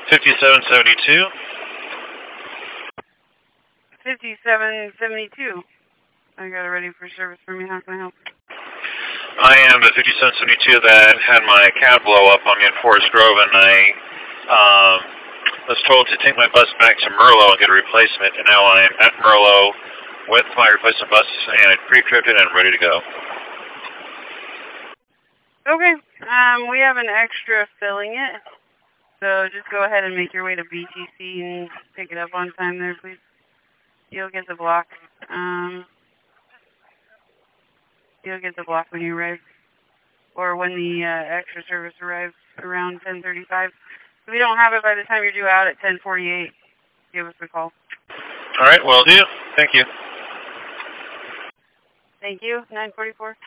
5772. 5772. I got it ready for service for me. How can I help? I am the 5772 that had my cab blow up on me at Forest Grove, and I was told to take my bus back to Merlo and get a replacement, and now I am at Merlo with my replacement bus, and it's pre-encrypted and ready to go. Okay, we have an extra filling it, so just go ahead and make your way to BTC and pick it up on time there, please. You'll get the block. You'll get the block when you arrive, or when the extra service arrives around 10:35. If we don't have it by the time you're due out at 10:48, give us a call. All right, will do. Thank you. Thank you. 944.